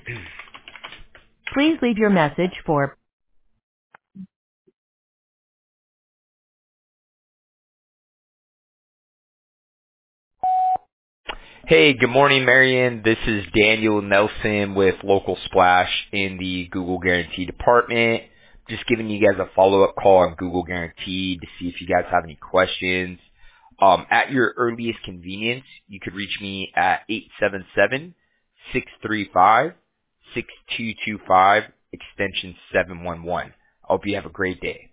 Please leave your message for Hey, good morning, Marion. This is Daniel Nelson with Local Splash in the Google Guarantee department. Just giving you guys a follow-up call on Google Guarantee to see if you guys have any questions. At your earliest convenience, you could reach me at 877-635-6225, extension 711. I hope you have a great day.